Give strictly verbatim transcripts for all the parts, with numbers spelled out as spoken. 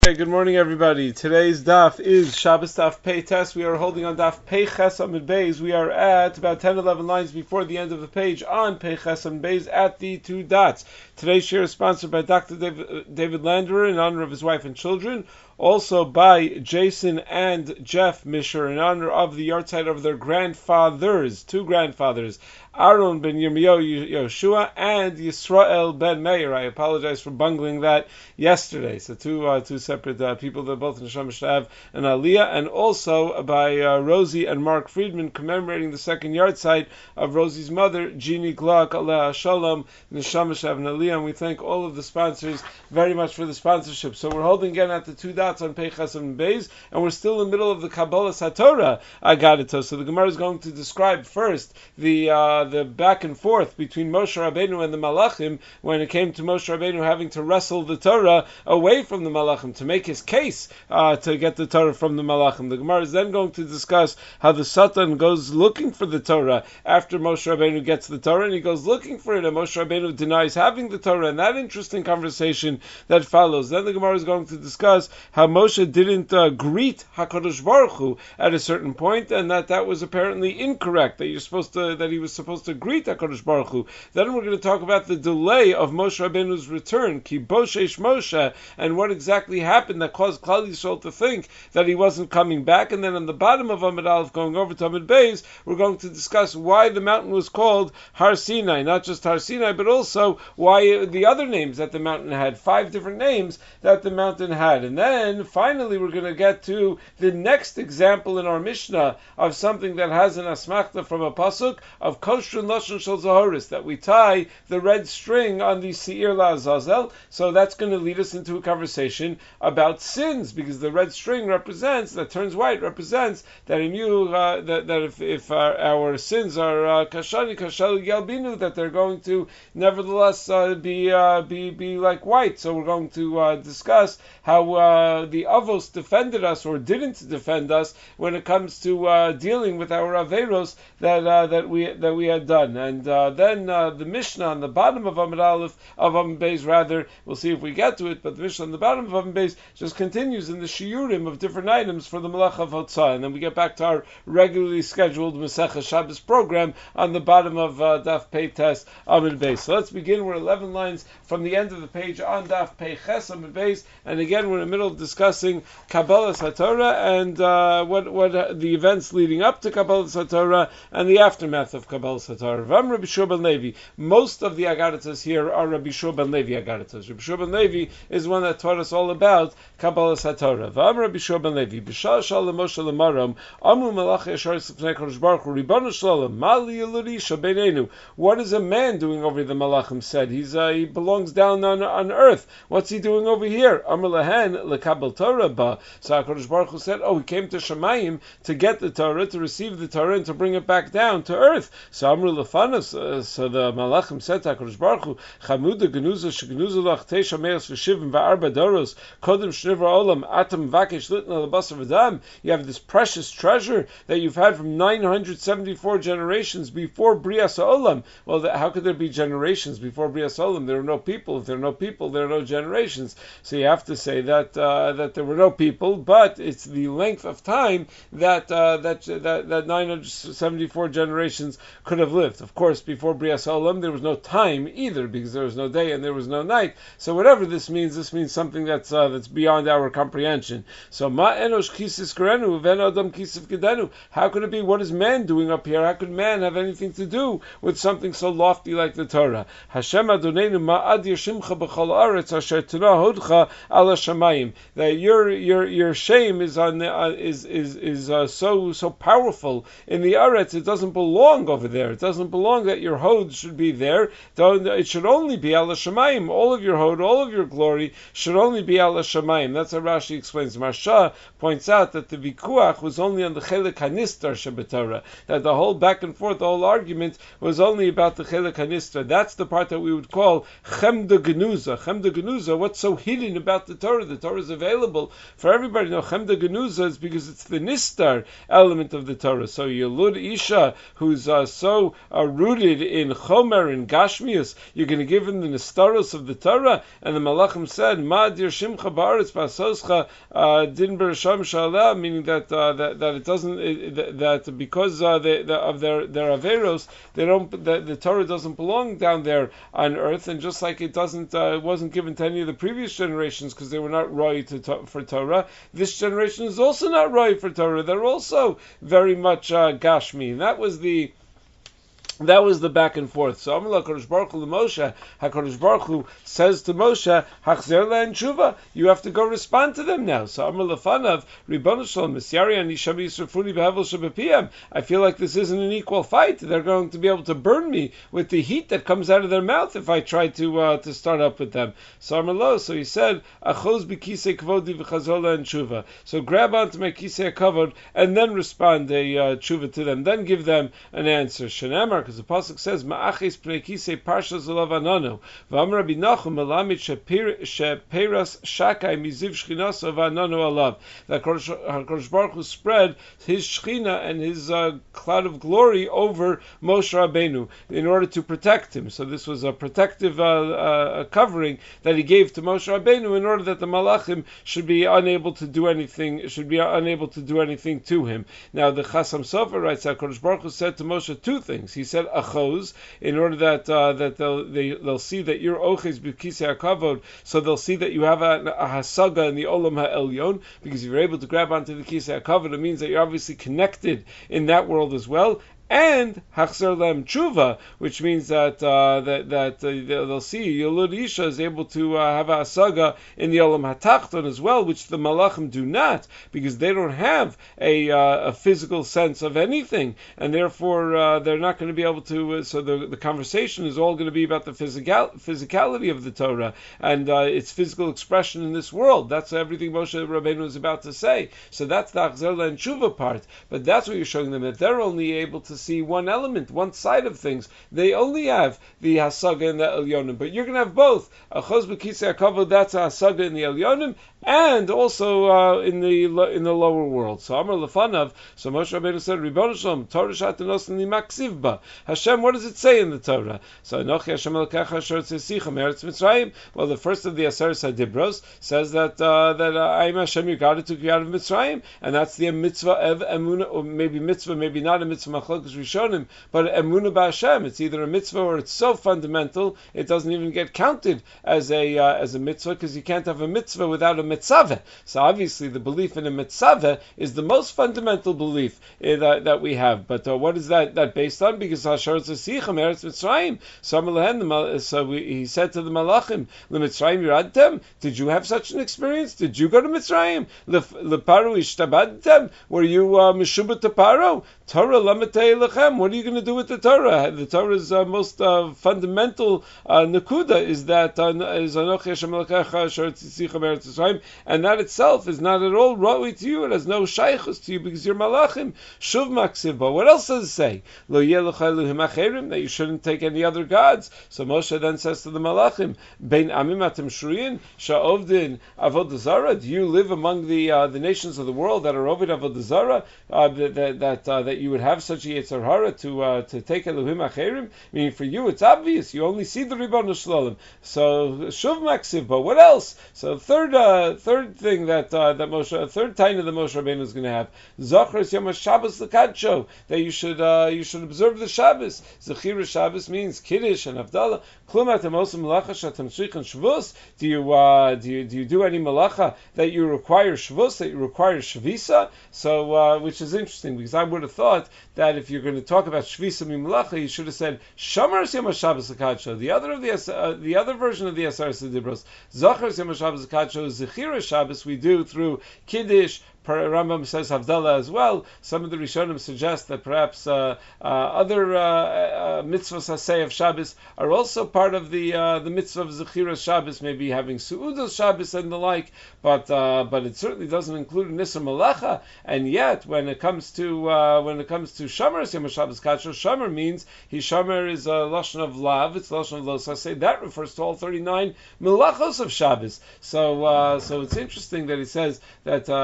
Hey, good morning, everybody. Today's daf is Shabbos Daf Pei Tes. We are holding on daf Pei Ches Amud Beis. We are at about ten, eleven lines before the end of the page on Pei Ches Amud Beis at the two dots. Today's share is sponsored by Doctor David, David Landerer in honor of his wife and children. Also by Jason and Jeff Misher in honor of the yahrzeit of their grandfathers, two grandfathers, Aaron ben Yirmiyahu Yoshua and Yisrael ben Meir. I apologize for bungling that yesterday. So two uh, two separate uh, people that both Neshama Shtav and Aliyah, and also by uh, Rosie and Mark Friedman commemorating the second yahrzeit of Rosie's mother, Jeannie Glock, Allah Shalom, Neshama Shtav and Aliyah. And we thank all of the sponsors very much for the sponsorship. So we're holding again at the two dots on Pei Ches Amud Beis, and we're still in the middle of the Kabbalah Satorah Agadah. So the Gemara is going to describe first the uh, the back and forth between Moshe Rabbeinu and the Malachim when it came to Moshe Rabbeinu having to wrestle the Torah away from the Malachim to make his case uh, to get the Torah from the Malachim. The Gemara is then going to discuss how the Satan goes looking for the Torah after Moshe Rabbeinu gets the Torah, and he goes looking for it, and Moshe Rabbeinu denies having the Torah, and that interesting conversation that follows. Then the Gemara is going to discuss how Moshe didn't uh, greet HaKadosh Baruch Hu at a certain point, and that that was apparently incorrect, that you're supposed to, that he was supposed to greet HaKadosh Baruch Hu. Then we're going to talk about the delay of Moshe Rabbeinu's return, Ki Boshesh Moshe, and what exactly happened that caused Klal Yisrael to think that he wasn't coming back. And then on the bottom of Amud Aleph, going over to Amud Beis, we're going to discuss why the mountain was called Har Sinai, not just Har Sinai, but also why the other names that the mountain had, five different names that the mountain had. And then finally we're going to get to the next example in our Mishnah of something that has an asmachta from a pasuk of Kosher Lashon Shel Zahoris, that we tie the red string on the Seir LaAzazel. So that's going to lead us into a conversation about sins, because the red string represents, that turns white, represents that in you, uh, that, that if, if our, our sins are uh, kashani, kashali yalbinu, that they're going to nevertheless uh, be, uh, be be like white. So we're going to uh, discuss how uh, the Avos defended us or didn't defend us when it comes to uh, dealing with our Averos that uh, that we that we had done. And uh, then uh, the Mishnah on the bottom of Amud Aleph, of Amud Beis rather, we'll see if we get to it, but the Mishnah on the bottom of Amud Beis just continues in the shiurim of different items for the Melech of Hotzah, and then we get back to our regularly scheduled Masechah Shabbos program on the bottom of uh, Daf Pei Tes Amud Beis. So let's begin. We're eleven lines from the end of the page on Daf Pei Ches Amud Beis, and again we're in the middle of discussing Kabbalah Satorah and uh, what what uh, the events leading up to Kabbalah Satorah and the aftermath of Kabbalah Satorah. Vam Rabbi Shua ben Levi. Most of the Agaritas here are Rabbi Shua ben Levi Agaritas. Rabbi Shua ben Levi is one that taught us all about Kabbalah Satorah. Vam Rabbi Shua ben Levi. B'shal shalom Moshe lemaram amu malach yashar sifnei Kadosh Baruch Hu Ribbono Shalom mali yeludisha beinenu. What is a man doing over here? The Malachim said he's uh, he belongs down on on earth. What's he doing over here? Amar lahen lekabel Torah ba. So Kadosh Baruch Hu said, oh, he came to Shemayim to get the Torah, to receive the Torah, and to bring it back down to earth. So Amru lefanos. Uh, so the Malachim said to Kadosh Baruch Hu, Chamuda genuza shgenuza lach teisha me'as v'shivim va'arba doros kodem shnivra olam atam vakesh litna lebasar v'dam. You have this precious treasure that you've had from nine hundred seventy-four generations before Brias Olam. Well, the, how could there be generations before Brias Olam? There are no people. If there are no people, there are no generations. So you have to say that uh, that there were no people, but it's the length of time that uh, that, that that nine hundred seventy-four generations could have lived. Of course, before Brias Olam, there was no time either, because there was no day and there was no night. So whatever this means, this means something that's uh, that's beyond our comprehension. So ma enosh kisis kerenu ven adam kisif gedenu. How could it be? What is man doing up here? How could man have anything to do with something so lofty like the Torah? Hashem Adonenu ma'ad yashimcha b'chol aretz asher Torah hodcha ala shamayim. That your your your shame is on the, uh, is is is uh, so so powerful in the aretz. It doesn't belong over there. It doesn't belong that your hod should be there. It should only be ala shamayim. All of your hod, all of your glory should only be ala shamayim. That's how Rashi explains. Marsha points out that the vikuach was only on the chelik hanistar shebetorah. That the whole back and forth, the whole argument was only about the chelik hanistar. That's the part that we would call chemda genuza. Chemda genuza. What's so hidden about the Torah? The Torah is available for everybody. No, chemda genuza is because it's the nistar element of the Torah. So Yelud Isha, who's uh, so so uh, rooted in Chomer and Gashmius, you're going to give him the Nestaros of the Torah. And the Malachim said, Ma dir shimcha ba'aretz ba'asoscha din beresham shalah, meaning that, uh, that that it doesn't it, that because uh, they, the, of their their averos, they don't the, the Torah doesn't belong down there on earth, and just like it doesn't uh, it wasn't given to any of the previous generations because they were not right to, for Torah, this generation is also not right for Torah. They're also very much uh, Gashmi, and that was the That was the back and forth. So Amar HaKadosh Baruch Hu Moshe, HaKadosh Baruch Hu says to Moshe, Hachzer le'en tshuva, you have to go respond to them now. So Amar Lefanav, Ribono Shalom, Misyari ani shabi yisrafuni behevel shebepiyam. I feel like this isn't an equal fight. They're going to be able to burn me with the heat that comes out of their mouth if I try to uh, to start up with them. So Amar Lo, so he said, Achoz b'kisei kvodi v'chazor le'en tshuva. So grab onto my kisei kavod and then respond a uh, tshuva to them. Then give them an answer. Shenamar, because the pasuk says, "Ma'aches pnei kisei parsha zolav ananu." V'amar Rabbi Nachum melamid sheperas shakai miziv shchinas of ananu alav. That HaKadosh Baruch Hu spread his shchina and his uh, cloud of glory over Moshe Rabbeinu in order to protect him. So this was a protective uh, uh, covering that he gave to Moshe Rabbeinu in order that the malachim should be unable to do anything, should be unable to do anything to him. Now the Chasam Sofer writes that HaKadosh Baruch Hu said to Moshe two things. He said achos, in order that uh, that they'll they, they'll see that you're oches b'kisei hakavod, so they'll see that you have a, a hasaga in the olam ha'elyon, because if you're able to grab onto the kisei hakavod, it means that you're obviously connected in that world as well. And Hachzer Lem Tshuva, which means that uh, that that uh, they'll see Yolud Isha is able to uh, have a saga in the Olam Hatachton as well, which the Malachim do not, because they don't have a uh, a physical sense of anything, and therefore uh, they're not going to be able to. Uh, so the the conversation is all going to be about the physical physicality of the Torah and uh, its physical expression in this world. That's everything Moshe Rabbeinu is about to say. So that's the Hachzer Lem Tshuva part. But that's what you're showing them, that they're only able to see one element, one side of things. They only have the Hasaga and the Elyonim, but you're going to have both. Achos b'kisei hakavod, that's a Hasaga in the Elyonim, and also uh, in the in the lower world. So Amar Lefanav, so Moshe Rabbeinu said, Ribono Shalom, Torah shatanos ni maksiv ba. Hashem, what does it say in the Torah? So Anochi Hashem Elokecha asher tzisicha me'eretz Mitzrayim. Well, the first of the Aseres HaDibros says that uh, that uh, I am Hashem, your God, who took you out of Mitzrayim, and that's the mitzvah of emunah, or maybe mitzvah, maybe not a mitzvah machlokes rishonim, but emunah b'Hashem. It's either a mitzvah or it's so fundamental it doesn't even get counted as a uh, as a mitzvah, because you can't have a mitzvah without a mitzvah. So obviously the belief in a mitzvah is the most fundamental belief uh, that, that we have. But uh, what is that that based on? Because Hashem tzisicha me'eretz Mitzrayim. So we, he said to the malachim, "L'Mitzrayim yiradtem? Did you have such an experience? Did you go to Mitzrayim? L'paru ishtabadtem? Were you uh, meshubah to Paro? Torah lametei lechem. What are you going to do with the Torah? The Torah's uh, most uh, fundamental uh, nakuda is that uh, is Anochi Hashem Elokecha asher tzisicha me'eretz Mitzrayim, and that itself is not at all ra'ui to you. It has no shaychus to you because you're malachim. Shuv maksiv. But what else does it say? Lo yeh lecha elohim acherim, that you shouldn't take any other gods. So Moshe then says to the malachim, Bein amim atem shruyin sha'ovdin avodah zarah. Do you live among the uh, the nations of the world that are ovid avodah zarah? Uh, that that uh, that you would have such a yetzer hara to uh, to take elohim acherim? Meaning for you it's obvious. You only see the Ribono Shalom. So shuv maksiv. But what else? So third uh, third thing that uh, that Moshe, third taina that Moshe Rabbeinu is going to have, Zachar Yom Shabbos l'kadsho, that you should uh, you should observe the Shabbos. Zechira Shabbos means Kiddush and Havdalah. Klum atem osim malacha shatem tzrichen shvus. Do you uh, do you do you do any malacha that you require shvus, that you require shvisa? So uh, which is interesting, because I would have thought that if you're going to talk about shvisa mi malacha, you should have said Shamar Yom Shabbos l'kadsho. The other of the uh, the other version of the Aseres HaDibros, Zachar Yom Shabbos l'kadsho, Zechira Shabbos we do through Kiddush. Rambam says Havdalah as well. Some of the Rishonim suggest that perhaps uh, uh, other uh, uh, mitzvahs asay of Shabbos are also part of the uh, the mitzvah of Zechira Shabbos, maybe having Su'udos Shabbos and the like, but uh, but it certainly doesn't include Nisr Malacha. And yet, when it comes to uh, when it comes to Shomer Yom Shabbos Kadsho, Shomer means he Shomer is a lashon of lav. It's lashon of lo saseh. That refers to all thirty-nine melachos of Shabbos. So uh, so it's interesting that he says that uh, that you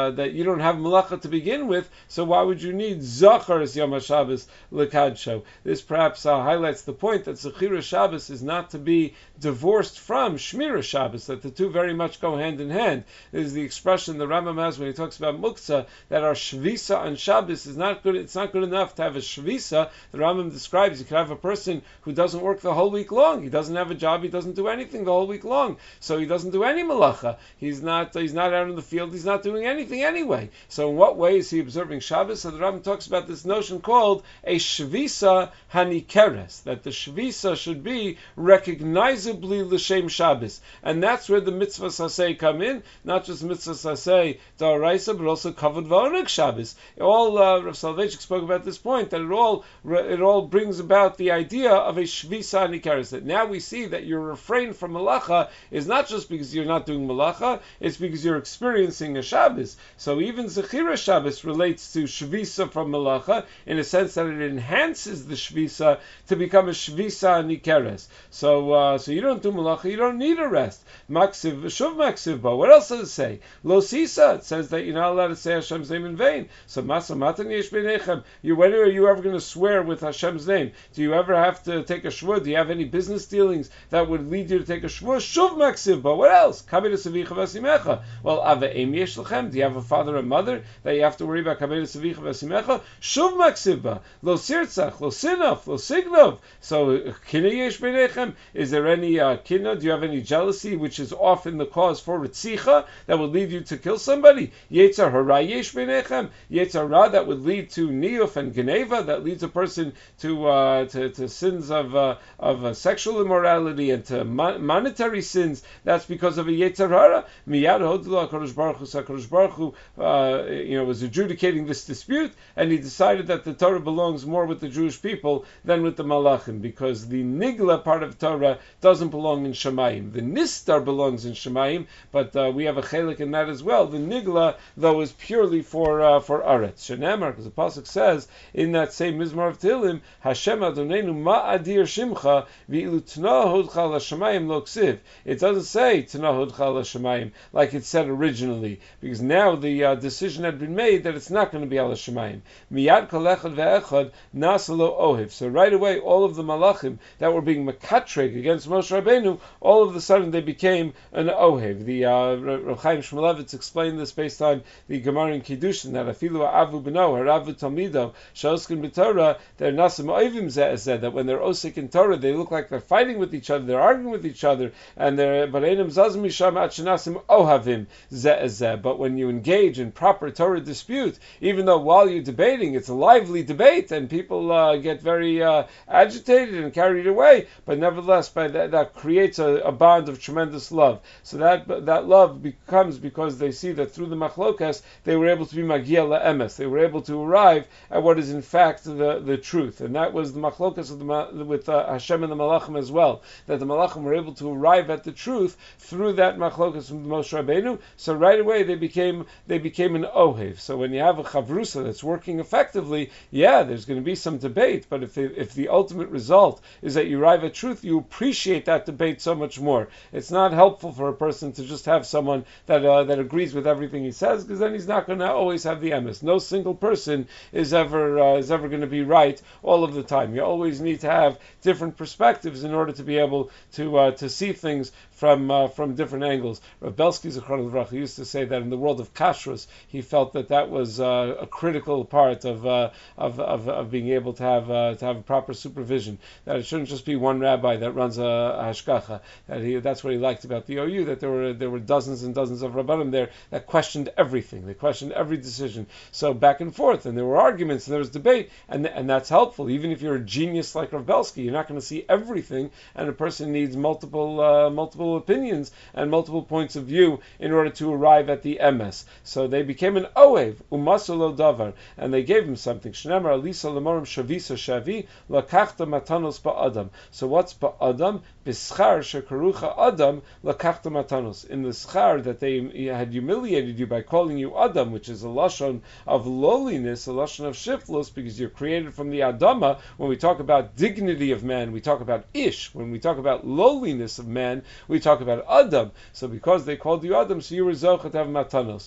don't have malacha to begin with, so why would you need Zachar Yom HaShabbos L'Kadsho? This perhaps uh, highlights the point that Zechira Shabbos is not to be divorced from Shmira Shabbos, that the two very much go hand in hand. This is the expression the Rambam has when he talks about Muktzah, that our Shvisa on Shabbos is not good. It's not good enough to have a Shvisa. The Rambam describes you could have a person who doesn't work the whole week long. He doesn't have a job. He doesn't do anything the whole week long. So he doesn't do any malacha. He's not. He's not out in the field. He's not doing anything anyway. So in what way is he observing Shabbos? So the Rambam talks about this notion called a Shvisa Hanikeres, that the Shvisa should be recognizably l'shem Shabbos, and that's where the mitzvah saseh come in. Not just mitzvah saseh da'oraisa, but also kavod v'oneg Shabbos. All uh, Rav Soloveitchik spoke about this point, that it all it all brings about the idea of a shvisa nikeres. That now we see that your refrain from malacha is not just because you're not doing malacha; it's because you're experiencing a Shabbos. So even Zechira Shabbos relates to shvisa from malacha in a sense that it enhances the shvisa to become a shvisa nikeres. So uh, so you don't do malacha, you don't need a rest. Maksiv shuv maksiv ba. What else does it say? Lo sisa. It says that you're not allowed to say Hashem's name in vain. So masa matan yesh b'nechem. You when are you ever going to swear with Hashem's name? Do you ever have to take a shvur? Do you have any business dealings that would lead you to take a shvur? Shuv maksiv ba. What else? Kabed savicha v'asimecha. Well, ava em yesh lechem. Do you have a father and mother that you have to worry about? Kabed savicha v'asimecha. Shuv maksiv ba. Lo sirtzach. Lo sinaf. Lo signov. So kina yesh b'nechem. Is there any uh, kina? Do you have any jealousy, which is often the cause for ritzicha, that would lead you to kill somebody? Yetzer hara yesh b'nechem. Yetzer hara that would lead to niyuf and geneva, that leads a person to uh, to, to sins of uh, of uh, sexual immorality and to mon- monetary sins. That's because of a yetzer hara. Miyad hodlu HaKadosh Baruch Hu. So HaKadosh Baruch Hu, uh, you know, was adjudicating this dispute, and he decided that the Torah belongs more with the Jewish people than with the Malachim, because the nigla part of Torah doesn't belong in Shemayim. The nistar belongs in Shemayim, but uh, we have a chelik in that as well. The nigla, though, is purely for uh, for aretz. Shenamar, because the pasuk says in that same Mizmor of Tehillim, Hashem Adonenu ma'adir shimcha v'ilu tna hodcha l'shemayim lo ksiv. It doesn't say tna hodcha l'shemayim like it said originally, because now the uh, decision had been made that it's not going to be al shemayim. Miyad kol echad ve'echad nasa lo ohiv. So right away, all of the malachim that were being mekatreg against Moshe Rabbeinu, all of a sudden they became an ohev. The uh, Rav Chaim Shmulevitz explained this based on the Gemara in Kiddushin, that afilu avu b'no haravu talmido shoskin b'Torah, they're nasim oivim zeh, that when they're osik in Torah, they look like they're fighting with each other, they're arguing with each other, and they're but einam zazim misham at shenasim ohavim zeh. But when you engage in proper Torah dispute, even though while you're debating, it's a lively debate, and people uh, get very uh, agitated and carried away, but nevertheless, by that, that creates a, a bond of tremendous love. So that that love becomes because they see that through the machlokas they were able to be magia la'emes. They were able to arrive at what is in fact the, the truth, and that was the machlokas of the, with uh, Hashem and the malachim as well. That the malachim were able to arrive at the truth through that machlokas from Moshe Rabbeinu. So right away they became they became an ohev. So when you have a chavrusa that's working effectively, yeah, there's going to be some debate, but if the, if the ultimate result is that you arrive at truth, you appreciate that debate so much more. It's not helpful for a person to just have someone that uh, that agrees with everything he says, because then he's not going to always have the emes. No single person is ever uh, is ever going to be right all of the time. You always need to have different perspectives in order to be able to uh, to see things from uh, from different angles. Rav Belsky Zichron Livracha used to say that in the world of kashrus, he felt that that was uh, a critical part of, uh, of of of being able to have uh, to have proper supervision. That it shouldn't just be one rabbi that runs a, a hashgacha. That he, that's what he liked about the O U. That there were there were dozens and dozens of rabbanim there that questioned everything. They questioned every decision. So back and forth, and there were arguments and there was debate, and and that's helpful. Even if you're a genius like Rav Belsky, you're not going to see everything, and a person needs multiple uh, multiple opinions and multiple points of view in order to arrive at the M S. So they became an oev, umasolo davar, and they gave him something. Shnemar alisa lemorim shavisa shavi lakachta matanos ba'adam. So what's ba'adam? B'schar shekarucha adam lakachta matanos. In the schar that they had humiliated you by calling you adam, which is a lashon of lowliness, a lashon of shiftless, because you're created from the adama. When we talk about dignity of man, we talk about ish. When we talk about lowliness of man, we talk about Adam. So because they called you Adam, so you were Zochet to have Matanos.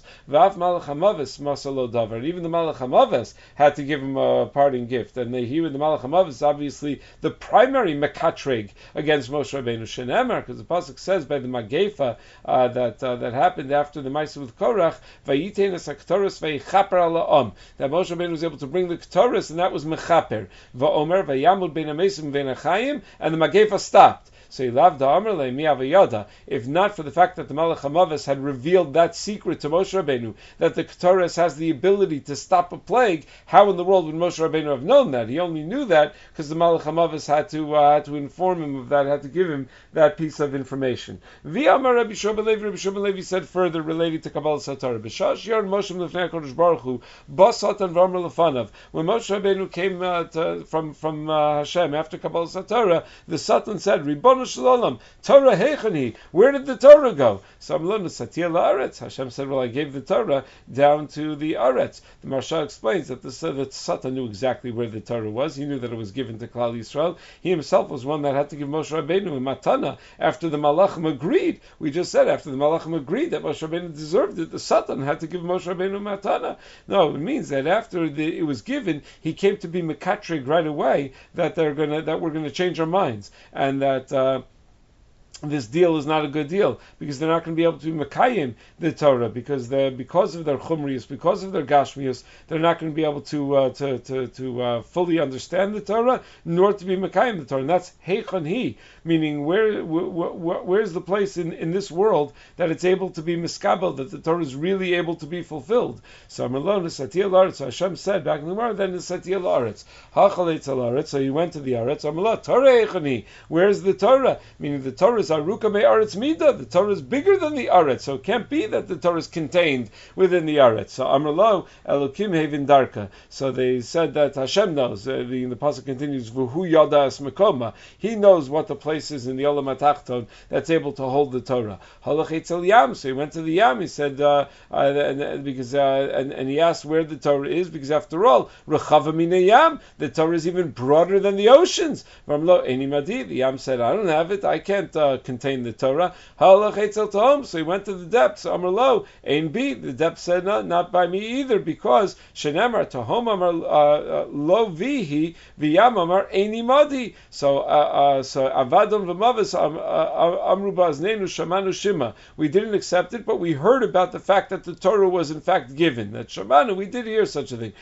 Va'af Malach Hamavis Masalo Davar. Even the Malach Hamavis had to give him a parting gift, and they, he with the Malach Hamavis is obviously the primary mekatreg against Moshe Rabbeinu Shenemar, because the pasuk says by the Magefa uh, that uh, that happened after the Ma'aseh with Korach, Vayitein es haktoros vayichaper ala'om, that Moshe Rabbeinu was able to bring the Ketores, and that was mechaper. Va'omer vayamud bein hamesim vein hachayim, and the Magefa stopped. So he loved the Amrle mi avayada. If not for the fact that the Malach Hamavis had revealed that secret to Moshe Rabbeinu, that the Ketores has the ability to stop a plague, how in the world would Moshe Rabbeinu have known that? He only knew that because the Malach Hamavis had to uh, had to inform him of that, had to give him that piece of information. V'amar Rabbi Shimon Levi, Rabbi Shimon Levi said further related to Kabbalah Satorah. B'shash yard Moshe lefnei HaKadosh Baruch Hu, basatan v'amar lefanav. When Moshe Rabbeinu came uh, to, from from uh, Hashem after Kabbalah Satorah, the Satan said, Ribbon Shalom, Torah heichani. Where did the Torah go? So Amlon Satia La'aretz. Hashem said, well, I gave the Torah down to the Aretz. The Marsha explains that the that Satan knew exactly where the Torah was. He knew that it was given to Klal Yisrael. He himself was one that had to give Moshe Rabbeinu in Matana after the Malachim agreed. We just said after the Malachim agreed that Moshe Rabbeinu deserved it, the Satan had to give Moshe Rabbeinu Matana. No, it means that after the, it was given, he came to be Mekatrig right away that they're gonna that we're gonna change our minds, and that. Uh, This deal is not a good deal because they're not going to be able to be Mekayim the Torah because they because of their chumrius, because of their gashmius, they're not going to be able to uh, to to, to uh, fully understand the Torah nor to be Mekayim the Torah. And that's Heichon Hi, meaning where wh- wh- where's the place in, in this world that it's able to be miskabel, that the Torah is really able to be fulfilled. So So Hashem said back in the Gemara, then Satiyah La'aretz, Hachaletz La'aretz. So he went to the Aretz. Amallah Torah Heichon Hi. Where's the Torah? Meaning the Torah is Aruka me Aretz Mida. The Torah is bigger than the Aretz, so it can't be that the Torah is contained within the Aretz. So Amrlo Elokim Hevin Darka. So they said that Hashem knows. Uh, the the pasuk continues, V'hu Yada Es Mekoma. He knows what the place is in the Olam HaTachton that's able to hold the Torah. Halach Eitzel Yam. So he went to the Yam. He said uh, uh, and, and because uh, and, and he asked where the Torah is because after all, Rechava Mina Yam. The Torah is even broader than the oceans. Amrlo Eni Madi. The Yam said, I don't have it. I can't. Uh, contain the Torah. So he went to the depths. Amar lo, Ein bi. The depths said, no, not by me either, because Shenemar Tahom Amar lo vihi v'yam Amar Eini Madi. So uh, uh, so Avadon v'Mavis Amru Baznenu Shamanu Shima. We didn't accept it, but we heard about the fact that the Torah was in fact given. That Shamanu, we did hear such a thing.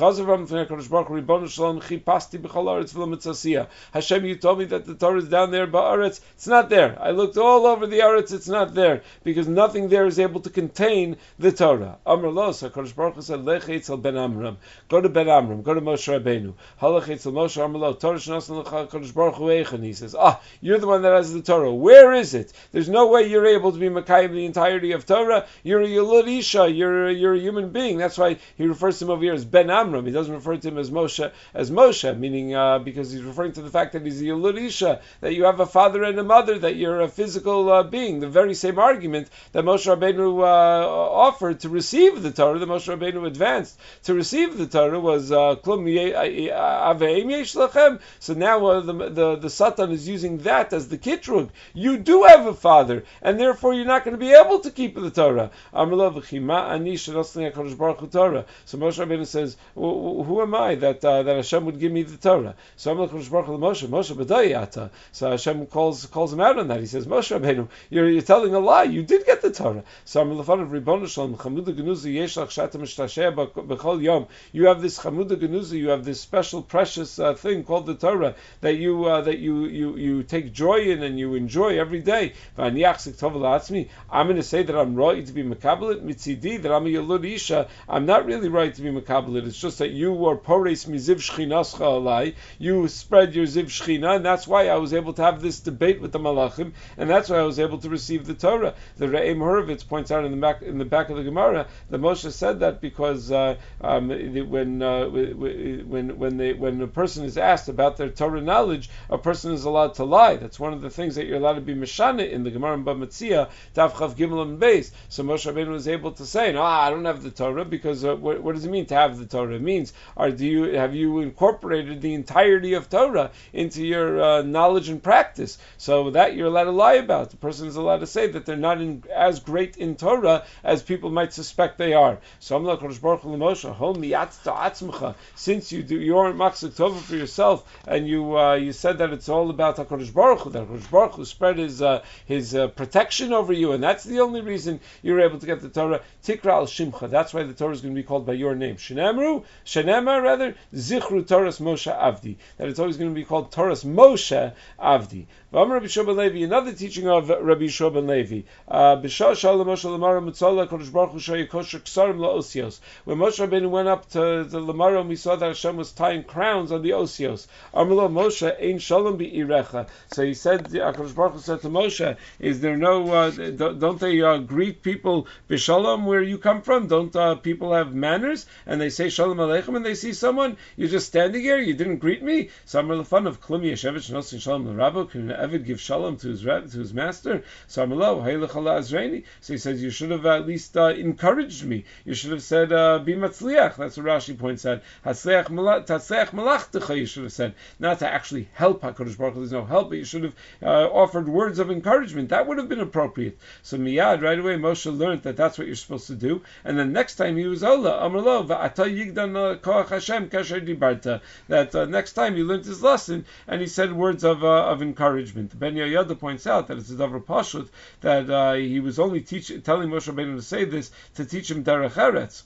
Hashem, you told me that the Torah is down there, Ba'aretz. It's not there. I looked all over the Aretz, it's not there, because nothing there is able to contain the Torah. Amr lo, so HaKadosh Baruch Hu said, Lech Eitzel ben Amram. Go to Ben Amram, go to Moshe Rabbeinu. Halach Eitzel Moshe Amr lo, Torah sh'nasan l'cha HaKadosh Baruch Hu eichen. He says, ah, you're the one that has the Torah. Where is it? There's no way you're able to be Mekayim the entirety of Torah. You're a Yulad Isha, you're, you're a human being. That's why he refers to him over here as Ben Amram. He doesn't refer to him as Moshe, as Moshe, meaning uh, because he's referring to the fact that he's a Yulad Isha, that you have a father and a mother, that you're a physical uh, being. The very same argument that Moshe Rabbeinu uh, offered to receive the Torah, that Moshe Rabbeinu advanced to receive the Torah, was Klum Aveim Yesh Lachem. So now uh, the, the the Satan is using that as the kitrug. You do have a father, and therefore you're not going to be able to keep the Torah. So Moshe Rabbeinu says, who am I that uh, that Hashem would give me the Torah? So Moshe Moshe So Hashem calls calls him out on that. He says, Moshe Rabbeinu, you're, you're telling a lie. You did get the Torah. So I'm of Ribbon Shalom, Chamuda Genuza Yeshlach Shatam Shtasheh B'Chol Yom. You have this Chamuda Genuza. You have this special precious uh, thing called the Torah that you uh, that you, you you take joy in and you enjoy every day. I'm going to say that I'm right to be mekabelit mitzidi, that I'm a Yulad Isha. I'm not really right to be mekabelit. It's just that you are pores miziv shchinascha alai. You spread your ziv shchina, and that's why I was able to have this debate with the malachim, and that's why I was able to receive the Torah. The Re'em Horovitz points out in the back in the back of the Gemara that Moshe said that because uh, um, when uh, when when they when a person is asked about their Torah knowledge, a person is allowed to lie. That's one of the things that you're allowed to be meshana in the Gemara in Bava Metzia, Tav Chav Gimel and Beis. So Moshe Rabbeinu was able to say, "No, I don't have the Torah," because uh, what, what does it mean to have the Torah? It means, are do you have you incorporated the entirety of Torah into your uh, knowledge and practice? So that you're allowed to lie about. The person is allowed to say that they're not in, as great in Torah as people might suspect they are. So I'm like Baruch Hu Moshe, since you do you aren't Machzik Tova for yourself, and you uh, you said that it's all about HaKadosh Baruch Hu, that HaKadosh Baruch Hu spread his uh, his uh, protection over you, and that's the only reason you're able to get the Torah. Tikra al Shimcha. That's why the Torah is going to be called by your name. Shenemru, Shenema rather, Zichru Torahs Moshe Avdi. That it's always going to be called Torahs Moshe Avdi. V'amar Rabbi Shua ben Levi, another teaching of Rabbi Shua ben Levi. B'shah shalom Moshe l'mara mutzala Kodesh Baruch Hu shoy kosher ksarim la'osios. When Moshe Rabbeinu went up to the Lamara, we saw that Hashem was tying crowns on the osios. Amar Moshe ein shalom bi'irecha. So he said, Kodesh Baruch Hu said to Moshe, "Is there no? Uh, don't they uh, greet people b'shalom where you come from? Don't uh, people have manners? And they say shalom aleichem, and they see someone, you're just standing here, you didn't greet me." So Amar l'fan of klum yeshevet shnosin shalom l'rabbo. Can Evid give shalom to his to his master? So Amalo, Haylachala Azraini. So he says, you should have at least uh, encouraged me. You should have said, uh, Bi Matzliach. That's what Rashi points out. Tatzliach Malachtecha, you should have said. Not to actually help HaKadosh Baruch Hu, there's no help, but you should have uh, offered words of encouragement. That would have been appropriate. So Miyad, right away, Moshe learned that that's what you're supposed to do. And then next time he was Ola, Amalo, Va'ata Yigdan Koach Hashem Kasher Dibarta. That uh, next time he learned his lesson, and he said words of uh, of encouragement. Ben Yoyada points out that it's a davar pashut that uh, he was only teach, telling Moshe Rabbeinu to say this to teach him derech eretz,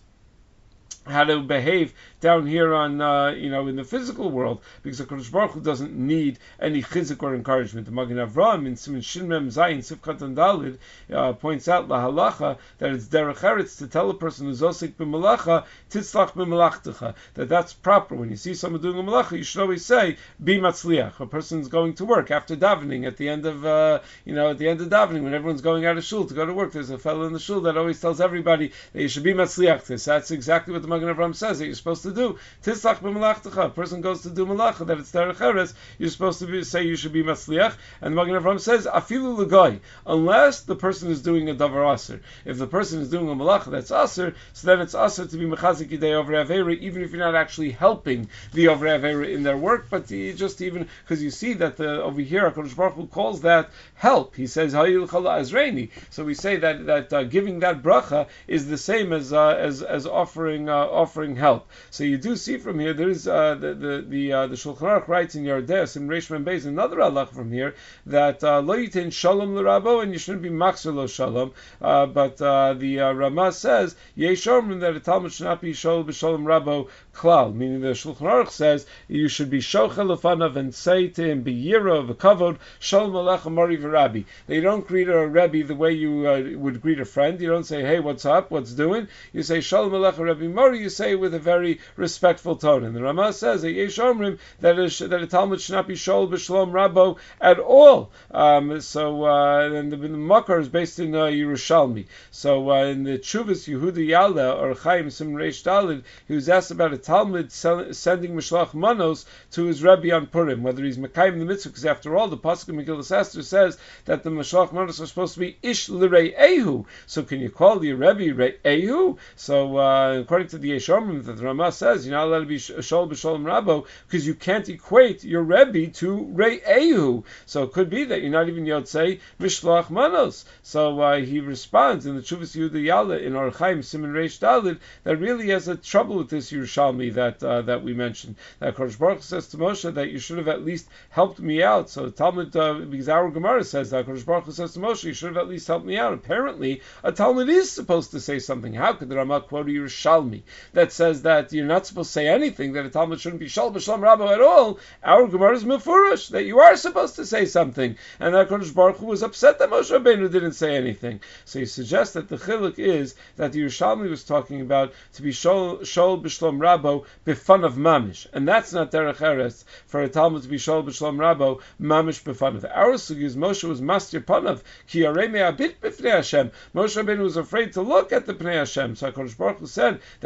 how to behave down here on, uh, you know, in the physical world, because the Kodesh Baruch Hu doesn't need any chizik or encouragement. The Magen Avraham in Siman Shin Mem Zayin Sifkat and Dalid uh, points out la halacha that it's derech eretz to tell a person who's osik b'malacha titzlach b'malachtecha, that that's proper. When you see someone doing a malacha, you should always say bi matzliach. A person's going to work after davening at the end of, uh, you know, at the end of davening when everyone's going out of shul to go to work. There's a fellow in the shul that always tells everybody that you should be matzliach. This that's exactly what the Magen Avraham says that you're supposed to do. Tislach b'malachtecha. A person goes to do malacha, that it's derech eretz. You're supposed to be, say you should be matzliach. And the Magen Avraham says afilu l'goy, unless the person is doing a davar aser. If the person is doing a malacha that's aser, so then it's aser to be mechazik yidei over avera, even if you're not actually helping the over avera in their work, but you just even because you see that the, over here HaKadosh Baruch Hu calls that help. He says hayil chala azreini. So we say that that uh, giving that bracha is the same as uh, as as offering uh, offering help. So you do see from here there is uh, the the the, uh, the Shulchan Aruch writes in Yardes in Reish Mem Beis another halach from here that lo yitin shalom l'rabo, and you shouldn't be makser lo shalom. Uh, but uh, the uh, Ramah says yesh omrim that a talmud should not be shol b'shalom rabo klal, meaning the Shulchan Aruch says you should be shochel lefanav and say to him b'yira v'kavod shalom aleichem mari v'rabbi. They don't greet a rebbe the way you uh, would greet a friend. You don't say hey what's up, what's doing. You say shalom aleichem Rabbi Mari. You say with a very respectful tone. And the Ramah says that yesh omrim that a, that a talmud should not be shol b'shalom rabo at all. Um, so uh, and the, the Makar is based in uh, Yerushalmi. So uh, in the Chuvas Yehuda Yalda or Chaim Sim Reish Dalid, he was asked about a talmud sel- sending Mishlach Manos to his Rebbe on Purim, whether he's Mekayim the mitzvah, because after all the pasuk in Megillas Esther says that the Mishlach Manos are supposed to be Ish L'Rei Ehu. So can you call the Rebbe Rei Ehu? So uh, according to the Yesh Omrim that the Ramah says you're not allowed to be Shol B'Sholem Rabo because you can't equate your Rebbe to Rei Ehu. So it could be that you're not even Yotzei Mishlach Manos. So uh, he responds in the Chuvas Yehuda Yalda in Or Chaim Siman Reish Dalid that really has a trouble with this Yerushalmi that uh, that we mentioned. That Kodesh Baruch Hu says to Moshe that you should have at least helped me out. So Talmud, uh, because our Gemara says that Kodesh Baruch Hu says to Moshe, you should have at least helped me out. Apparently, a Talmud is supposed to say something. How could the Ramah quote a Yerushalmi that says that you're not supposed to say anything, that a Talmud shouldn't be Shal B'Shalom Rabo at all? Our Gemara is Mefurish, that you are supposed to say something. And that Kodesh Baruch Hu was upset that Moshe Rabbeinu didn't say anything. So he suggests that the chiluk is that the Yerushalmi was talking about to be Shol, shol B'Shalom Rabo b'fun of Mamish. And that's not Derech Eretz for a Talmud to be Shol B'Shalom Rabo Mamish b'fun of. Our sugi is Moshe was Master Panav, Ki Yarei Me'abit b'fnei Hashem. Moshe Rabbeinu was afraid to look at the Pnei Hashem. So HaKadosh Baruch Hu said that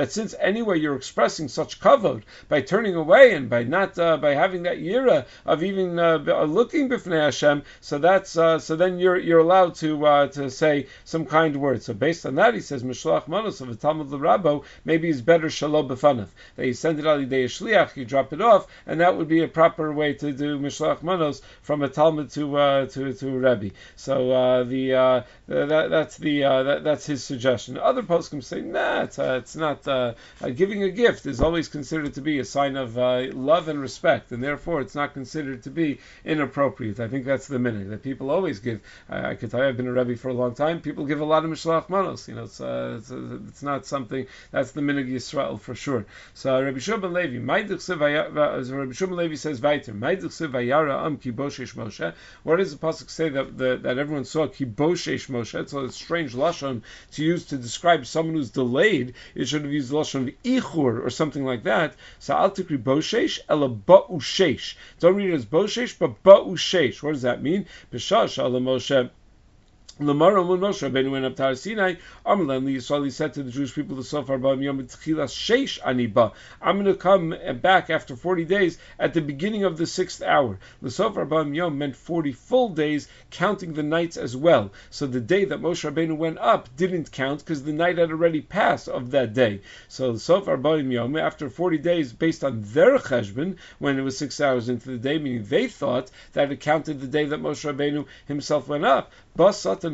that since anyway you're expressing such kavod by turning away and by not uh, by having that yira of even uh, looking b'fnei Hashem, so that's uh, so then you're you're allowed to uh, to say some kind word. So based on that, he says Mishloach Manos of a Talmud l'Rabbo maybe is better shalom b'fanav, that you send it al yidei shliach, you drop it off, and that would be a proper way to do Mishloach Manos from a Talmud to uh, to to Rebbe. So uh, the uh, that that's the uh, that, that's his suggestion. Other poskim say nah, it's, uh, it's not uh, uh, giving a gift is always considered to be a sign of uh, love and respect, and therefore it's not considered to be inappropriate. I think that's the minhag that people always give. I, I could tell you, I've been a Rebbe for a long time. People give a lot of Mishloach Manos. You know, it's uh, it's, uh, it's not something that's the minhag Yisrael for sure. So uh, Rabbi Shimon Levi, Rabbi Shimon Levi says weiter, Vayara am kiboshesh Moshe. What does the pasuk say that the, that everyone saw kiboshesh Moshe? It's a strange lashon to use to describe someone who's delayed. It should have used the lashon of ichur or something like that. So al tikri boshesh ela ba'ushesh. Don't read it as boshesh, but ba'ushesh. What does that mean? B'shash ala Moshe. Lamar when Moshe Rabbeinu went up to Har Sinai, Amar the Yisrael said to the Jewish people, the Sofar Ba'am Yom Tchilas Sheish Aniba. I'm going to come back after forty days at the beginning of the sixth hour. The Sofar Ba'am Yom meant forty full days, counting the nights as well. So the day that Moshe Rabbeinu went up didn't count because the night had already passed of that day. So the Sofar Ba'am Yom, after forty days, based on their cheshbon, when it was six hours into the day, meaning they thought that it counted the day that Moshe Rabbeinu himself went up. The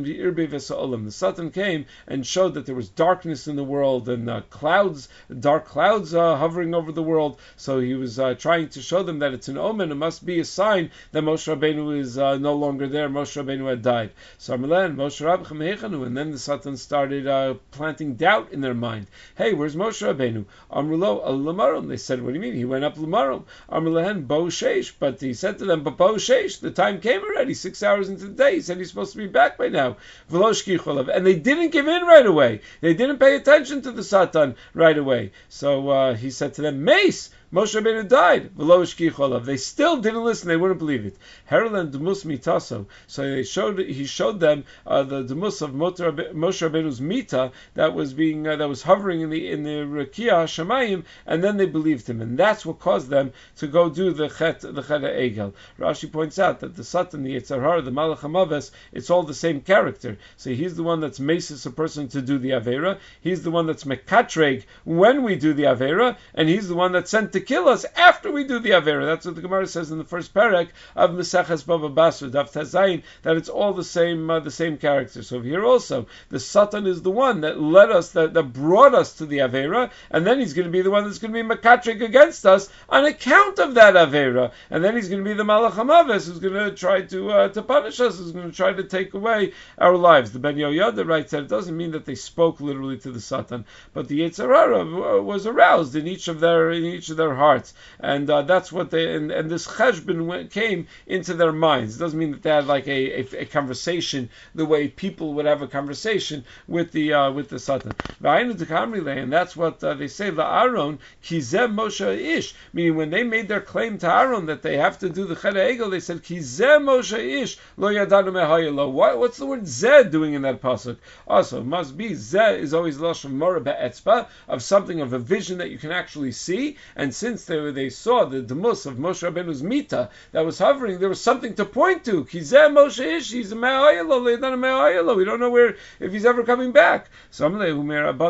Satan came and showed that there was darkness in the world and uh, clouds, dark clouds uh, hovering over the world. So he was uh, trying to show them that it's an omen. It must be a sign that Moshe Rabbeinu is uh, no longer there. Moshe Rabbeinu had died. So Moshe Rabbeinu, and then the Satan started uh, planting doubt in their mind. Hey, where's Moshe Rabbeinu? Amrulo al-Lamarom. They said, what do you mean? He went up Lamarom. Amrulehen Bo Sheish. But he said to them, but Bo Sheish, the time came already, six hours into the day. He said he's supposed to be back by now. And they didn't give in right away. They didn't pay attention to the Satan right away. So uh, he said to them, Mace, Moshe Rabbeinu died. They still didn't listen. They wouldn't believe it. Herlan Demus Mitaso. So they showed. He showed them uh, the Demus of Moshe Rabbeinu's Mita that was being uh, that was hovering in the in the Rekia Hashemayim, and then they believed him, and that's what caused them to go do the Chet the Chet Egel. Rashi points out that the Satan, the Yetzer Hara, the Malach Hamaves, it's all the same character. So he's the one that's maces a person to do the Avera. He's the one that's Mekatreg when we do the Avera, and he's the one that's sent to kill us after we do the Avera. That's what the Gemara says in the first parak of Meseches Bava Basra, Daf Tazayin, that it's all the same uh, the same character. So here also, the Satan is the one that led us, that, that brought us to the Avera, and then he's going to be the one that's going to be Makatrik against us on account of that Avera. And then he's going to be the Malach HaMaves who's going to try to uh, to punish us, who's going to try to take away our lives. The Ben Yoyada writes that it doesn't mean that they spoke literally to the Satan, but the Yetzer Hara was aroused in each of their in each of their hearts, and uh, that's what they and, and this cheshbon came into their minds. It doesn't mean that they had like a, a, a conversation the way people would have a conversation with the uh, with the Satan. And that's what uh, they say. La Aaron kizeh Moshe ish, meaning when they made their claim to Aaron that they have to do the Chet Egel, they said kizeh Moshe ish lo yadanu mehayelo. What's the word zeh doing in that pasuk? Also, it must be zeh is always lashon mora be'etzba, of something of a vision that you can actually see. And since they they saw the demus of Moshe Rabbeinu's mita that was hovering, there was something to point to. Kizeh Moshe ish, he's a me'ayelo, lo yadanu mehayelo. We don't know where if he's ever coming back. So one of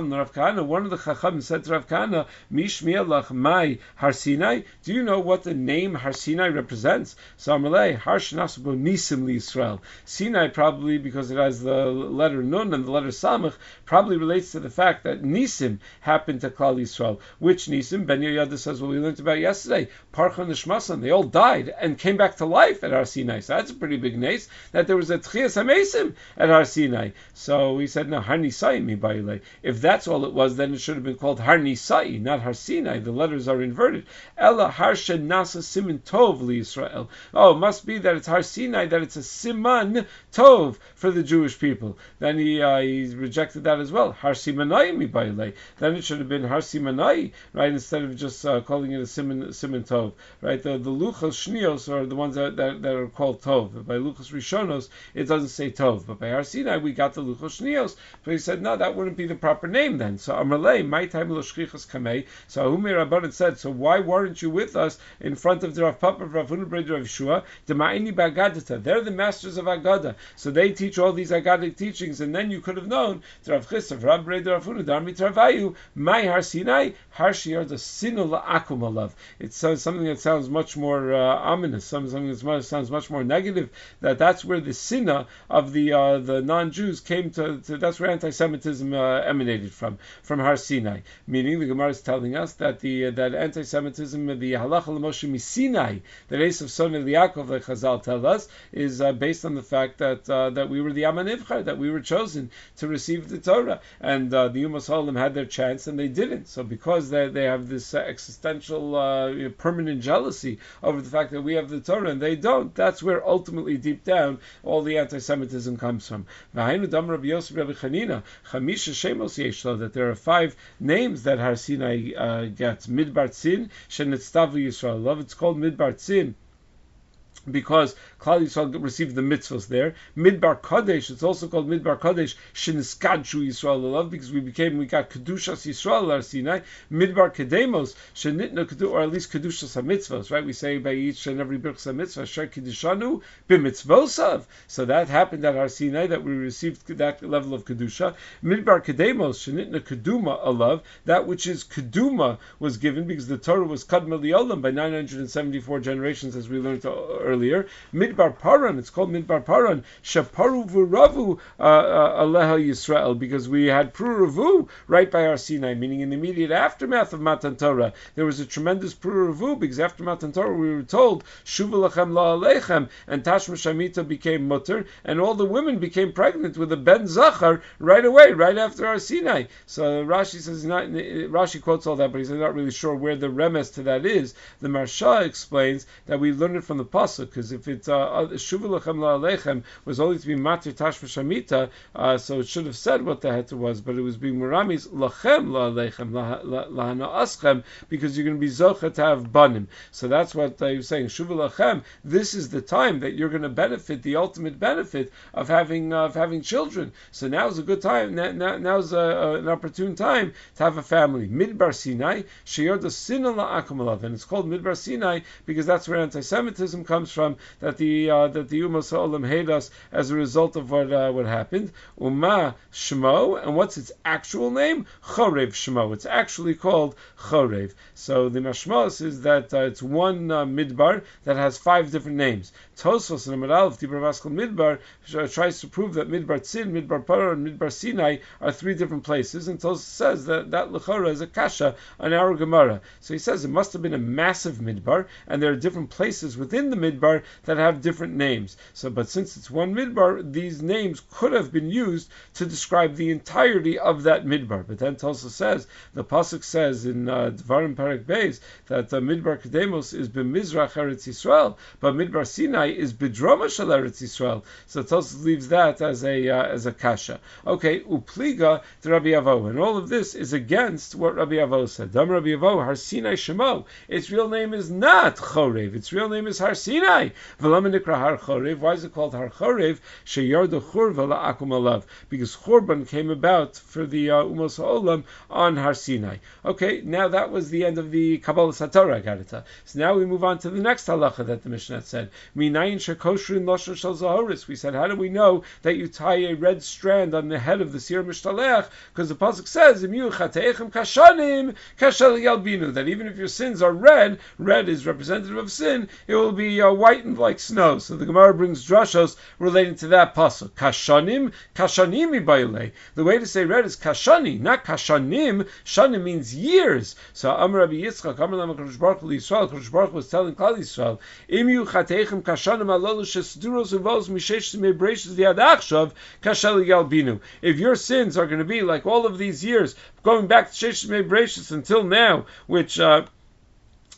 the Chacham said to Rav Kahana, Mishmielach Mai Har Sinai. Do you know what the name Har Sinai represents? So Amalei Har Shnasbo Nisim Yisrael. Sinai probably because it has the letter Nun and the letter Samach probably relates to the fact that Nisim happened to Klal Yisrael. Which Nisim? Ben Yoyada says what we learned about yesterday. Parcha Nishmasan. They all died and came back to life at Har Sinai. So that's a pretty big nace that there was a Tchias HaMesim at Har Sinai. So he said, no, Har Nisai mi Baile. If that's all it was, then it should have been called Har Nisai, not Har Sinai. The letters are inverted. Ella Har Shenasa Siman Tov LiYisrael. Oh, it must be that it's Har Sinai, that it's a Siman Tov for the Jewish people. Then he uh, he rejected that as well. Har Simanai mi Baile. Then it should have been Har Simanai, right, instead of just uh, calling it a siman siman tov, right? The the luchos shnios are the ones that, that, that are called tov. By luchos rishonos, it doesn't say tov, but by Har Sinai we got the luchos shnios. But he said no, that wouldn't be the proper name then. So Amalei, my time lo shchichas kamei. So Ahumei Rabbanan said, so why weren't you with us in front of the Rav Papa, Rav Huna Breder, Rav Yeshua? Dema'ini ba'agadata. They're the masters of Agada, so they teach all these Agadic teachings, and then you could have known to Rav Chisda, Rav Breder, Rav Huna, Darmi Travayu, my Har Sinai, Har Shiar the Sinu la'akum alav. It sounds something that sounds much more uh, ominous, something that much, sounds much more negative. That that's where the sinna of the uh, the non-Jews came to, to. That's where anti-Semitism uh, emanated from, from Har Sinai. Meaning, the Gemara is telling us that the uh, that anti-Semitism, the halacha l'Moshe miSinai, the race of son of Yaakov, like Chazal tell us, is uh, based on the fact that uh, that we were the Am HaNivchar, that we were chosen to receive the Torah, and uh, the Umas Olam had their chance and they didn't. So because they they have this uh, existential, uh, you know, permanent jealousy over the fact that we have the Torah and they don't, that's where ultimately deep down all the anti-Semitism comes from. That there are five names that Har Sinai uh, gets. Midbar Tzin, Shenitztavu Yisrael. Love, it's called Midbar Tzin because Klal Yisrael received the mitzvahs there. Midbar Kodesh, it's also called Midbar Kodesh, Sheniskadchu Yisrael Love, because we became, we got Kedushas Yisrael Har Sinai. Midbar Kedemos, Shenitna Kedu, or at least Kedushas HaMitzvahs, right? We say by each and every Birchas HaMitzvah, Sher Kedushanu B'mitzvosav. So that happened at Har Sinai, that we received that level of Kedusha. Midbar Kedemos, Shenitna Keduma Alav, that which is Keduma was given because the Torah was Kadma Liolam by nine hundred seventy-four generations, as we learned earlier. Midbar Paran, it's called Midbar Paran, Shaparu Vuravu Aleha Yisrael, because we had Pruravu right by Har Sinai, meaning in the immediate aftermath of Matan Torah, there was a tremendous Pruravu, because after Matan Torah we were told, Shuva Lachem La Alechem, and Tashma Shamita became mutter, and all the women became pregnant with a Ben Zachar right away, right after Har Sinai. So Rashi says, not, Rashi quotes all that, but he's not really sure where the remes to that is. The Marsha explains that we learned it from the Pasuk, because if it's Shuva Lachem La'alechem was only to be Matir Tashma Shamita, uh, so it should have said what the heter was, but it was being Muramis Lachem La'alechem Lahana Aschem, because you're going to be Zocha to have Banim. So that's what uh, he was saying. Shuva Lachem, this is the time that you're going to benefit, the ultimate benefit of having uh, of having children. So now's a good time, now, now, now's a, a, an opportune time to have a family. Midbar Sinai, Sheyor the Sinna La'akum Alav, and it's called Midbar Sinai because that's where anti-Semitism comes from, that the uh, that the Umas Ha'olam hate us as a result of what uh, what happened. Uma Shmo, and what's its actual name? Chorev Shmo. It's actually called Chorev. So the mashmos is that uh, it's one uh, midbar that has five different names. Tosfos and Amar Aleph Dibur Vaskal Midbar uh, tries to prove that Midbar Tzin, Midbar Parah, and Midbar Sinai are three different places, and Tosfos says that that Lechora is a kasha on our Gemara. So he says it must have been a massive midbar, and there are different places within the midbar that have different names. So, but since it's one midbar, these names could have been used to describe the entirety of that midbar. But then Tosfos says, the pasuk says in uh, Dvarim Perek Beis that uh, Midbar Kedemos is b'Mizrach Eretz Yisrael, but Midbar Sinai is b'Droma Shel Eretz Yisrael. So Tosfos leaves that as a uh, as a kasha. Okay, upliga to Rabbi Avo, and all of this is against what Rabbi Avo said. Dam Rabbi Avo, Har Sinai Shemo. Its real name is not Chorev. Its real name is Har Sinai. V'lama nikra Har Chorev. Why is it called Har Chorev? Sheyarda Churva la'akum alav. Because Churban came about for the uh, Umos Ha'olam on Har Sinai. Okay, now that was the end of the Kabbalah Satorah Garita. So now we move on to the next halacha that the Mishnah said. Minayin shekoshrin losher shel zahoris. We said, how do we know that you tie a red strand on the head of the Sir Mishtaleach? Because the pasuk says, Imiu chateichem kashanim kashel yalbinu, that even if your sins are red, red is representative of sin, it will be uh, whitened like snow. So the Gemara brings drashos relating to that pasuk. Kashanim, kashanimi baile. The way to say red is kashani, not kashanim. Shanim means years. So Amar Rabbi Yitzchak, Amar Lama Kadosh Baruch Hu Yisrael, Kadosh Baruch Hu was telling Klal Yisrael, Imiu chateichem kashanim alolu shesduros uvos mishesh mebreishis v'yad achshav kashel yalbinu. If your sins are going to be like all of these years, going back to Shesh Mei Breishis until now, which uh,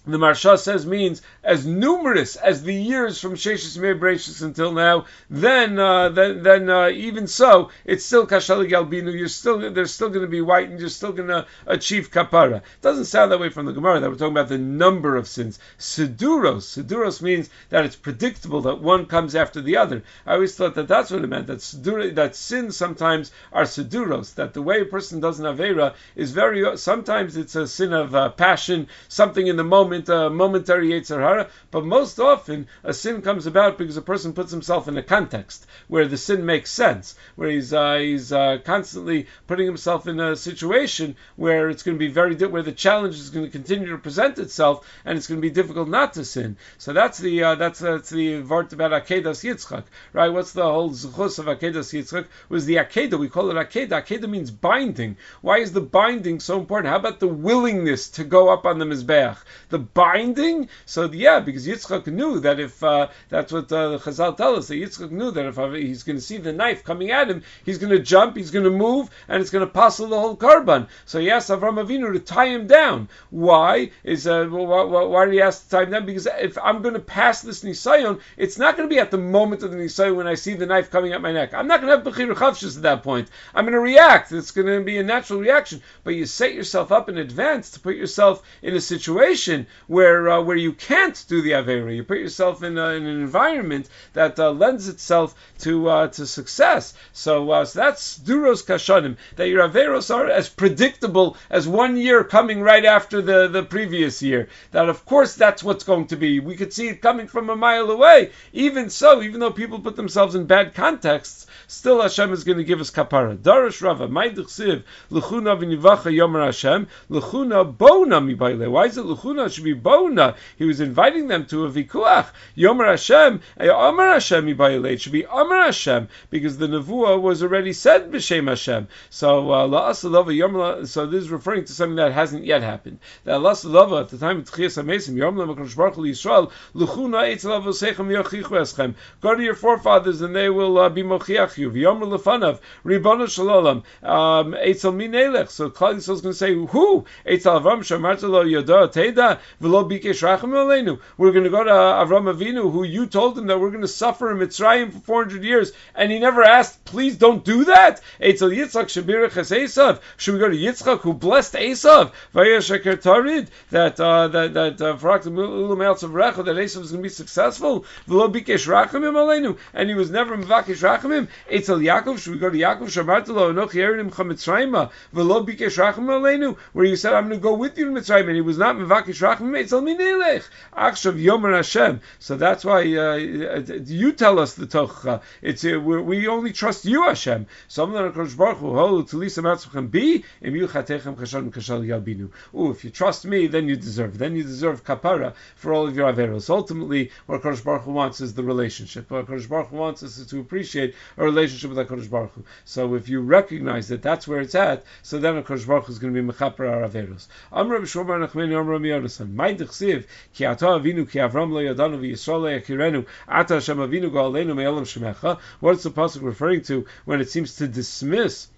the Marsha says means as numerous as the years from Sheshis Meir Bereshis until now, then uh, then then uh, even so, it's still Kashal Galbinu. You're still they're still going to be white, and you're still going to achieve kapara. It doesn't sound that way from the Gemara. That we're talking about the number of sins. Seduros, seduros means that it's predictable that one comes after the other. I always thought that that's what it meant. That sedur, that sins sometimes are seduros. That the way a person does an avera is very sometimes it's a sin of uh, passion, something in the moment. A momentary Yetzer Hara, but most often a sin comes about because a person puts himself in a context where the sin makes sense, where he's uh, he's uh, constantly putting himself in a situation where it's going to be very di- where the challenge is going to continue to present itself, and it's going to be difficult not to sin. So that's the uh, that's that's the vart about Akedas Yitzchak, right? What's the whole zuchus of Akedas Yitzchak? Was the Akeda? We call it Akeda. Akeda means binding. Why is the binding so important? How about the willingness to go up on the mizbeach? The binding, so yeah, because Yitzchak knew that if uh, that's what uh, the Chazal tell us, that Yitzchak knew that if uh, he's going to see the knife coming at him, he's going to jump, he's going to move, and it's going to passel the whole karban. So he asked Avram Avinu to tie him down. Why is uh, why, why, why did he ask to tie him down? Because if I'm going to pass this nisayon, it's not going to be at the moment of the nisayon when I see the knife coming at my neck. I'm not going to have bechira chavshus at that point. I'm going to react. It's going to be a natural reaction. But you set yourself up in advance to put yourself in a situation where uh, where you can't do the Avera. You put yourself in, uh, in an environment that uh, lends itself to uh, to success. So, uh, so that's Duros Kashanim, that your Averos are as predictable as one year coming right after the, the previous year. That of course that's what's going to be. We could see it coming from a mile away. Even so, even though people put themselves in bad contexts, still Hashem is going to give us kapara. Darash Rava, Maidich Siv, L'chuna v'nivacha yomer Hashem, L'chuna bona mibayle. Why is it L'chuna? It should be bona. He was inviting them to a vikuach. Yomer Hashem, Amar Hashem mibayle. It should be Amar Hashem, because the nevuah was already said b'shem Hashem. So uh, la'asalava yomer. So this is referring to something that hasn't yet happened. That la'asalava at the time of Tchias HaMesim, Yomer L'Kadosh Baruch Hu Yisrael, L'chuna eitzel avosechem yochichu eschem. Go to your forefathers and they will uh, be mochiach you. V'yomer lefanav Ribono Shel Olam eitzel min elech. So Klal Yisrael is going to say, who? Eitzel Avram shamarta lo yodah teda v'lo bikesh racham aleinu. We're going to go to Avram Avinu, who you told him that we're going to suffer in Mitzrayim for four hundred years, and he never asked, please don't do that. Eitzel Yitzchak shabirachas Esav. Should we go to Yitzchak, who blessed Esav? Vayashaker tarid, that uh, that that farak ulam eltzav recha, that Esav is going to be successful. V'lo bikesh rachamim aleinu, and he was never mevakesh rachamim. Eitzel Yaakov, should we go to Yaakov shamarta lo enoch yerim cha Mitzrayim v'lo bikesh rachamim aleinu, where you said I'm going to go with you to Mitzrayim, and he was not mevakesh rachamim. Eitzel minelech achshav yomer Hashem. So that's why uh, you tell us the tocha. It's uh, we only trust you, Hashem. So I'm going to Baruch Hu, oh, to lisa matzvachem bi im yuchatechem kashan kashal yalbinu. Oh, if you trust me, then you deserve. Then you deserve kapara for all of your averos. Ultimately, what Kadosh Baruch Hu wants is the relationship. What Kadosh Baruch Hu wants us is to appreciate a relationship with Kadosh Baruch Hu. So if you recognize that that's where it's at, so then Kadosh Baruch Hu is going to be mechaper our averos. Amr b'shomar nachmeni Amr miyonasan. My dechsiv ki ato avinu ki Avram lo yadanu v'Yisrael lo yakirenu ata Hashem avinu go'aleinu me'olam shemecha. What is the pasuk referring to when it seems to dismiss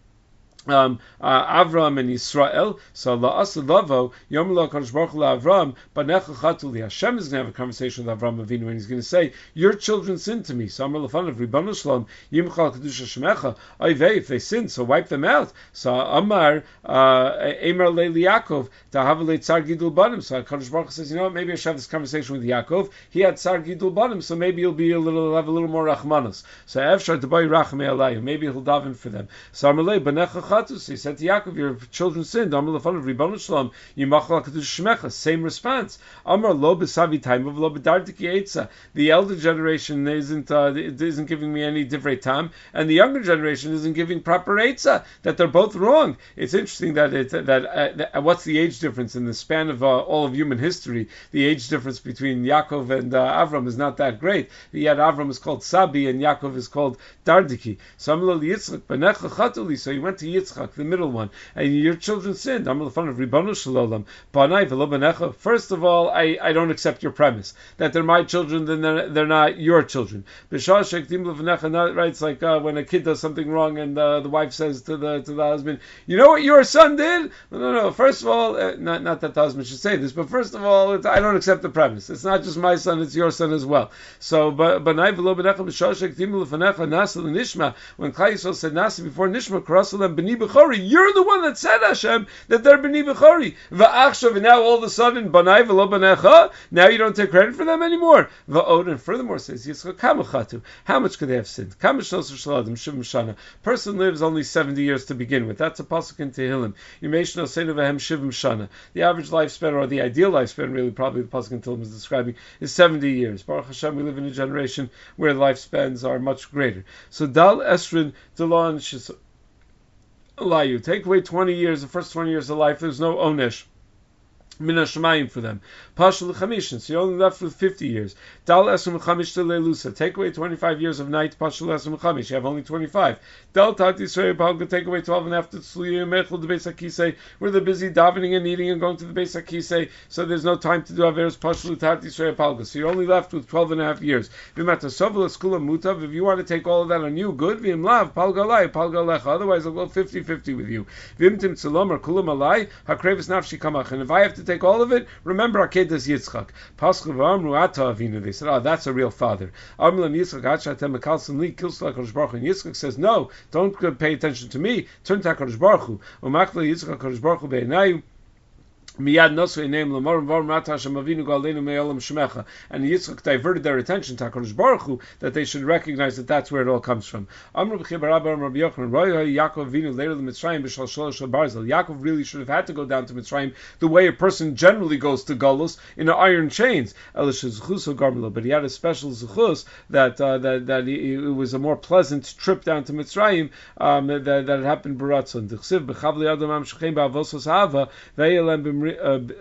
Um, uh, Avram and Yisrael? So la'asalavo yom lo Kadosh Baruch Hu Avram banecha chatuli. Hashem is going to have a conversation with Avram Avinu, and he's going to say, your children sinned to me. So Amar lefanav Ribono Shalom yimchal kedusha shemecha. Oyvei, if they sin, so wipe them out. So Amar Eimer leili Yaakov tahavale tzar gidul banim. So Kadosh Baruch Hu says, you know what? Maybe I should have this conversation with Yaakov. He had tzar gidul banim, so maybe he'll be a little have a little more rachmanos. So Efshar debai rachamei alayim. Maybe he'll daven for them. So Amar lei banecha. He said to Yaakov, your children sinned. Amar lefanav Ribono Shalom yimachal kedusha shemecha. Same response. Amar lo b'savi time of lo b'dardiki eitza. The elder generation isn't uh, isn't giving me any divrei tam, and the younger generation isn't giving proper eitza. That they're both wrong. It's interesting that it that, uh, that what's the age difference in the span of uh, all of human history? The age difference between Yaakov and uh, Avram is not that great. Yet Avram is called Sabi and Yaakov is called Dardiki. So Amar lo Yitzchak banecha chatuli. So he went to Yitzchak Yitzchak, the middle one, and your children sinned. I'm the fun of Ribbonu Shalom. Banai v'lo banecha. First of all, I, I don't accept your premise that they're my children, then they're, they're not your children. B'shah shekdim levanecha, right? It's like uh, when a kid does something wrong and uh, the wife says to the to the husband, "You know what your son did?" No, no, no. First of all, uh, not not that the husband should say this, but first of all, it's, I don't accept the premise. It's not just my son; it's your son as well. So, but banai v'lo banecha b'shah shekdim levanecha nasa l'nishma. When Klal Yisrael said nasa before nishma, karasalem b'ni b'chori. You're the one that said, Hashem, that they're b'ni b'chori. V'achshav, and now all of a sudden, banai v'lo banecha. Now you don't take credit for them anymore. Va'od, and furthermore says Yitzchak, kamachatu. How much could they have sinned? Kamashnos shaladim shivim shana. Person lives only seventy years to begin with. That's a pasuk in Tehillim. Yimeshno seinu v'hem shivim shana. The average lifespan, or the ideal lifespan, really, probably the pasuk in Tehillim is describing, is seventy years. Baruch Hashem, we live in a generation where lifespans are much greater. So dal esrin delon shis. Allow you take away twenty years, the first twenty years of life. There's no onesh. Mina Shemayim for them. Pashul Chamishin, so you're only left with fifty years. Dal Esum Chamish to Leilusa, take away twenty-five years of night, Pashul Esum Chamish, you have only twenty-five. Dal Tati Srei Palga, take away twelve and after Tzliyah Mechel, the Beis HaKisei, where they're busy davening and eating and going to the Beis HaKisei, so there's no time to do Averos Pashul Tati Srei Palga, so you're only left with twelve and a half years. Vimata Sovla Skula Mutav, if you want to take all of that on you, good, Vim Lav, Palga Lai, Palga Lecha, otherwise I'll go fifty-fifty with you. Vim Tim Tzalom or Kulam Alai, Hakrevis Nafshi Kamach, and if I have to take all of it, remember Akedas Yitzchak. Paschu v'amru ata avinu. They said, oh, that's a real father. Amlam Yitzchak achatem mekalsim li kilsla HaKadosh Baruch Hu. And Yitzchak says, no, don't pay attention to me. Turn to HaKadosh Baruch Hu. U'machla Yitzchak HaKadosh Baruch Hu be'enayu. Miyad nosu eneim l'morim v'orim rata Hashem avinu galeinu me'olam shemecha. And Yitzchak diverted their attention to HaKadosh Baruch Hu, that they should recognize that that's where it all comes from. Amr b'chei barabba Amr Rabbi Yochanan roya Yaakov avinu leir l'Mitzrayim b'shal shalosh barzel. Yaakov really should have had to go down to Mitzrayim the way a person generally goes to Golus, in iron chains. Elish zuchus garmelo, but he had a special zuchus that uh, that that he, it was a more pleasant trip down to Mitzrayim um, that that had happened b'ratzon. D'chsiv b'chavli adam am shechem ba'avosos hava ve'elem b'mri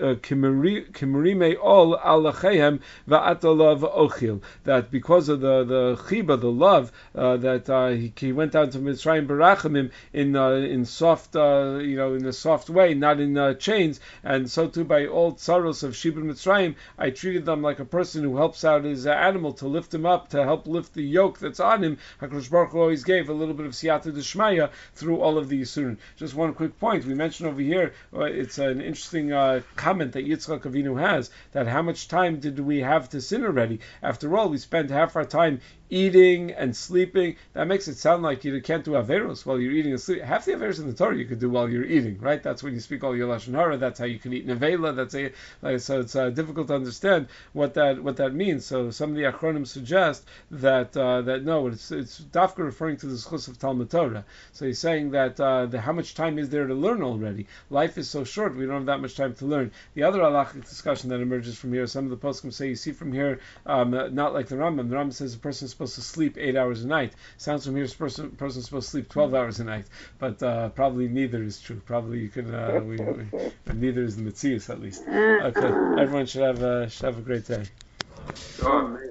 Kimerime all alachehem va'atalav ochil. That because of the the chiba, the love uh, that uh, he, he went down to Mitzrayim barachamim in uh, in soft uh, you know in a soft way, not in uh, chains. And so too by all tsaros of Shibud Mitzrayim, I treated them like a person who helps out his uh, animal to lift him up, to help lift the yoke that's on him. HaKadosh Baruch Hu always gave a little bit of siyata d'shmaya through all of the yisurin. Just one quick point we mentioned over here. Uh, it's an interesting. Uh, comment that Yitzchak Avinu has, that how much time did we have to sin already? After all, we spent half our time eating and sleeping. That makes it sound like you can't do Averos while you're eating and sleeping. Half the Averos in the Torah you could do while you're eating, right? That's when you speak all your Lashon Hara. That's how you can eat Nevela. That's a, like, so it's uh, difficult to understand what that what that means. So some of the Achronim suggest that uh, that no, it's it's Dafka referring to the Schus of Talmud Torah. So he's saying that uh, the, how much time is there to learn already? Life is so short, we don't have that much time to learn. The other halachic discussion that emerges from here, some of the poskim say you see from here, um, not like the Rambam. The Rambam says a person is supposed to sleep eight hours a night. Sounds from here, a person person's supposed to sleep twelve hours a night, but uh, probably neither is true. Probably you can, uh, we, we, neither is the Metzius at least. Okay, everyone should have a, should have a great day.